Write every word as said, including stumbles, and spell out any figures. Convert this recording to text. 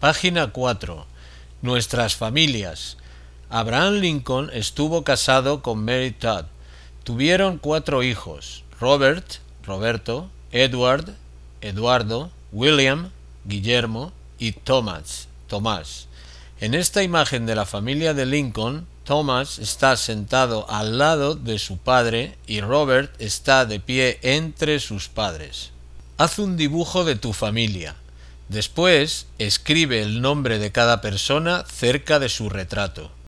Página cuatro. Nuestras familias. Abraham Lincoln estuvo casado con Mary Todd. Tuvieron cuatro hijos: Robert, Roberto, Edward, Eduardo, William, Guillermo y Thomas, Tomás. En esta imagen de la familia de Lincoln, Thomas está sentado al lado de su padre y Robert está de pie entre sus padres. Haz un dibujo de tu familia. Después, escribe el nombre de cada persona cerca de su retrato.